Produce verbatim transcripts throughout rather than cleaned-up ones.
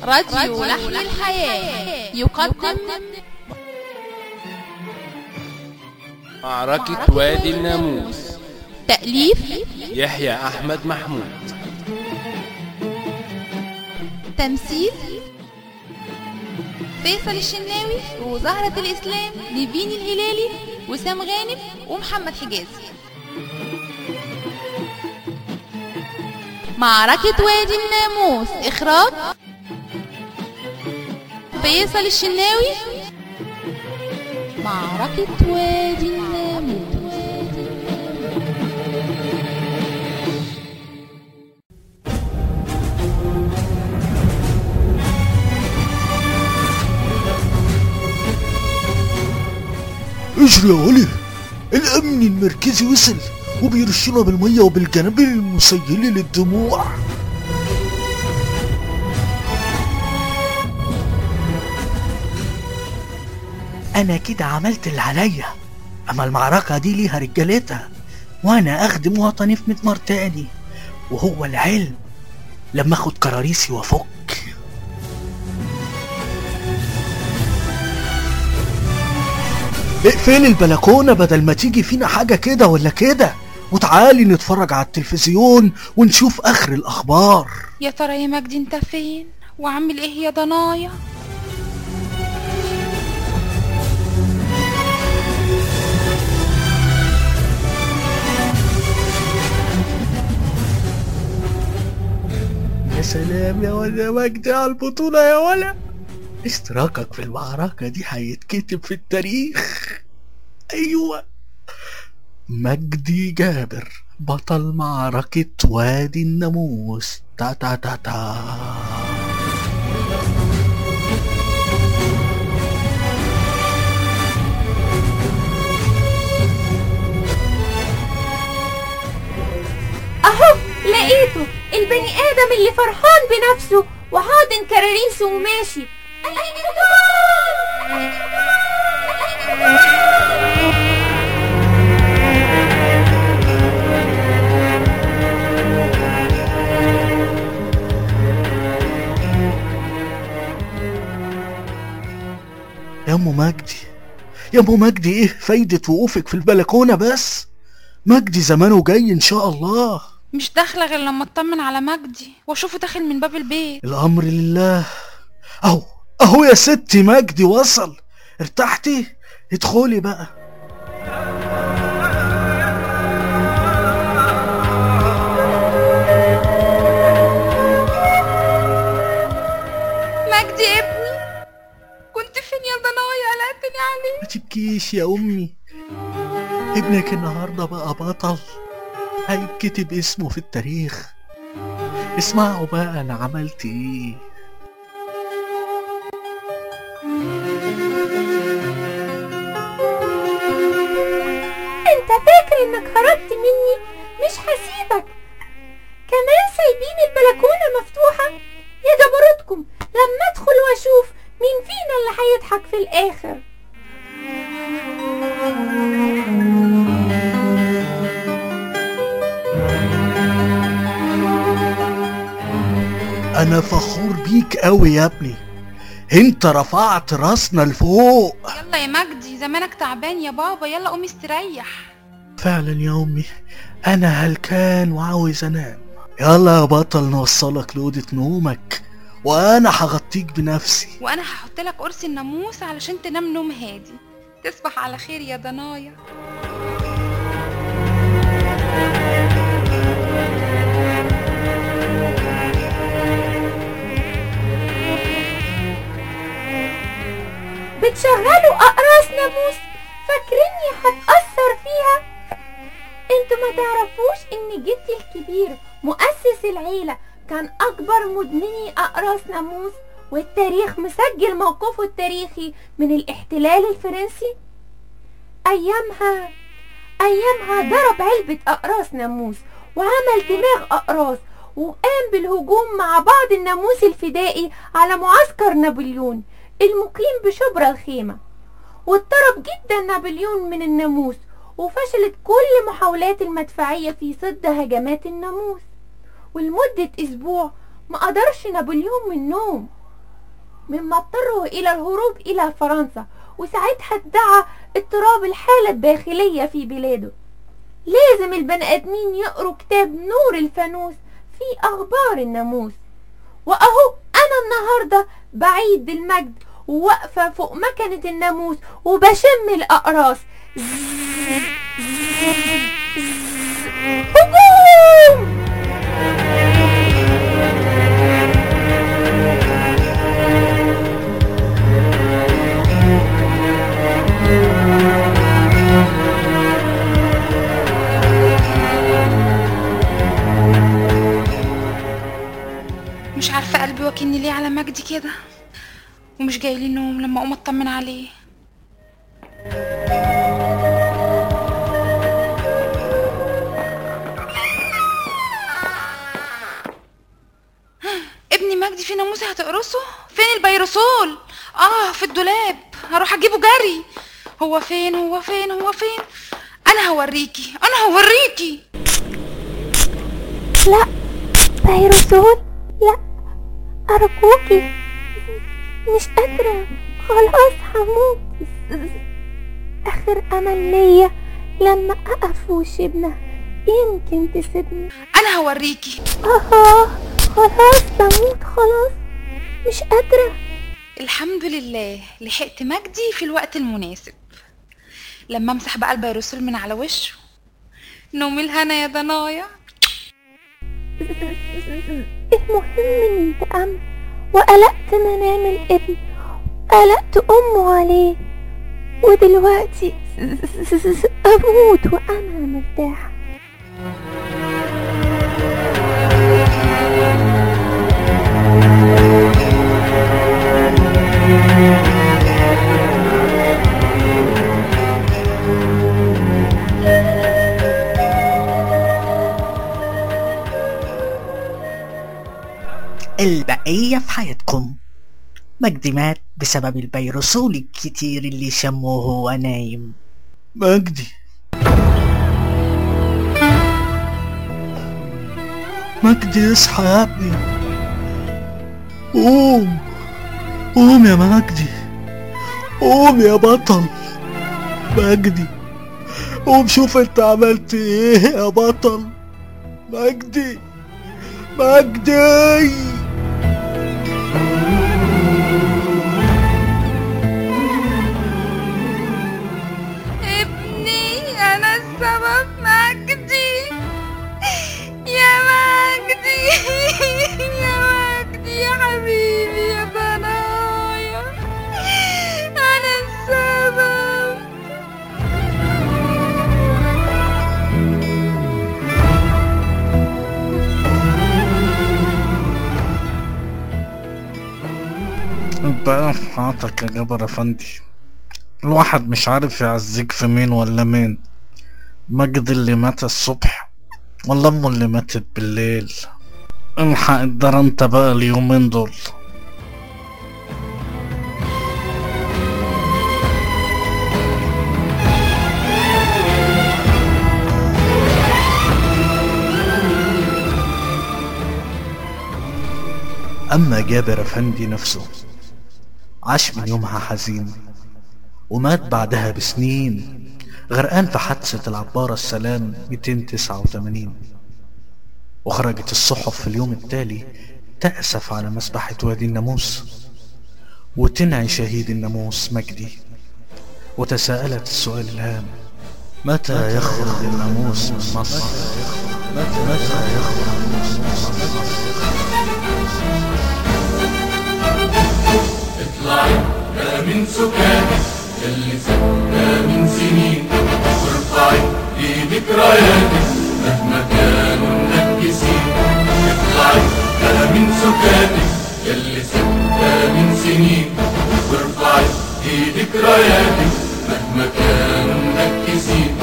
راديو لحن الحياة يقدم معركة وادي الناموس. تأليف يحيى أحمد محمود. تمثيل فيصل الشناوي وزهرة الإسلام، نيفين الهلالي، وسام غانم، ومحمد حجازي. معركة وادي الناموس، إخراج فيصل الشناوي. معركة وادي الناموس. اجري يا ولي، الامن المركزي وصل وبيرشنا بالميه وبالقنابل المسيلة للدموع. انا كده عملت اللي عليا، اما المعركة دي ليها رجالتها، وانا اخدم وطني في مدمر تاني، وهو العلم لما اخد كراريسي وافك. اقفلي البلكونة بدل ما تيجي فينا حاجة كده ولا كده، وتعالي نتفرج على التلفزيون ونشوف اخر الاخبار. يا ترى يا مجدي انت فين وعامل ايه يا ضنايا؟ يا سلام يا ولا يا مجدي على البطولة يا ولا، اشتراكك في المعركة دي هيتكتب في التاريخ. ايوه، مجدي جابر بطل معركة وادي الناموس. تا تا تا تا اهو لقيته البني ادم اللي فرحان بنفسه وحاضن كراريسه وماشي. يا ام مجدي، يا ام مجدي، ايه فايدة وقوفك في البلكونة بس؟ مجدي زمانه جاي ان شاء الله. مش داخله غير لما اطمن على مجدي واشوفه داخل من باب البيت. الامر لله. اهو اهو يا ستي مجدي وصل. ارتحتي؟ ادخلي بقى. مجدي ابني، كنت فين يا ضنايا؟ قلقتني عليك. ما تبكيش يا امي، ابنك النهارده بقى بطل، هيتكتب اسمه في التاريخ. اسمعوا بقى انا عملت ايه. انت فاكر انك هربت مني؟ مش هسيبك. كمان سايبين البلكونة مفتوحة؟ يا جبروتكم، لما ادخل واشوف مين فينا اللي هيضحك في الاخر. انا فخور بيك قوي يا ابني، انت رفعت راسنا لفوق. يلا يا مجدي، زمانك تعبان يا بابا، يلا قومي استريح. فعلا يا امي، انا هلكان وعاوز انام. يلا يا بطل نوصلك لأوضة نومك، وانا هغطيك بنفسي. وانا هحط لك قرص الناموس علشان تنام نوم هادي. تصبح على خير يا ضنايا. بتشغلوا اقراص ناموس؟ فاكريني هتأثر فيها؟ انتوا ما تعرفوش ان جدي الكبير مؤسس العيلة كان اكبر مدمني اقراص ناموس، والتاريخ مسجل موقفه التاريخي من الاحتلال الفرنسي. ايامها ايامها ضرب علبة اقراص ناموس وعمل دماغ اقراص، وقام بالهجوم مع بعض الناموس الفدائي على معسكر نابليون المقيم بشبرا الخيمة. واضطرب جدا نابليون من الناموس، وفشلت كل محاولات المدفعية في صد هجمات الناموس، ولمدة اسبوع ما قدرش نابليون من النوم. مما اضطروا إلى الهروب إلى فرنسا، وساعتها ادعى اضطراب الحالة الداخلية في بلاده. لازم البني آدمين يقروا كتاب نور الفانوس في أخبار الناموس. وأهو أنا النهاردة بعيد المجد وواقفة فوق مكنة الناموس وبشم الأقراص. هجوم! مش عارفة قلبي واكلني ليه على مجدي كده، ومش جايلي النوم لما اقوم اطمن عليه. ابني مجدي في ناموسة هتقرصه؟ فين البيروسول؟ اه في الدولاب، هروح اجيبه جري. هو فين هو فين هو فين؟ انا هوريكي انا هوريكي. لا بيروسول، لا أرجوكي، مش قادرة، خلاص هموت. آخر أمل ليا لما أقف وش ابنها يمكن تسيبني. أنا هوريكي. آه خلاص بموت، خلاص مش قادرة. الحمد لله لحقت مجدي في الوقت المناسب. لما امسح بقى البيروسول من على وشه. نومي الهنا يا ضنايا. المهم اني انتقمت وقلقت منام الابن، قلقت امه عليه، ودلوقتي اموت وانا مرتاحه. البقية في حياتكم. مجدي مات بسبب البيروسول الكتير اللي شمه وهو نايم. مجدي مجدي اصحى يا ابني، قوم قوم يا مجدي، قوم يا بطل. مجدي قوم شوف انت عملت ايه يا بطل. مجدي مجدي ابني، انا السبب. مجدي يا مجدي يا مجدي يا حبيبي يا ضنايا، انا السبب. انت ايه في حياتك يا جابر افندي؟ الواحد مش عارف يعزيك في مين ولا مين. مجد اللي مات الصبح ولا امه اللي ماتت بالليل؟ الحق الدار انت بقى اليومين دول. اما جابر افندي نفسه عاش من يومها حزين، ومات بعدها بسنين غرقان في حادثة العبارة السلام مئتين وتسعة وثمانين. وخرجت الصحف في اليوم التالي تأسف على مسبحة وادي الناموس وتنعي شهيد الناموس مجدي، وتساءلت السؤال الهام: متى يخرج الناموس من مصر؟ متى يخرج الناموس من مصر؟ اطلعي يا من سكانك اللي سكنا من سنين، وارفعي لذكرياتك مهما كانوا منكسين. اطلعي يا من سكانك اللي سكنا من سنين، وارفعي لذكرياتك مهما كانوا منكسين.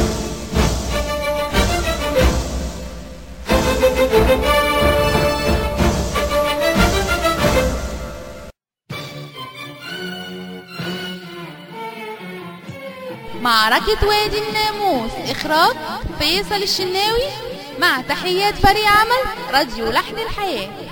معركة وادي الناموس، إخراج فيصل الشناوي، مع تحيات فريق عمل راديو لحن الحياة.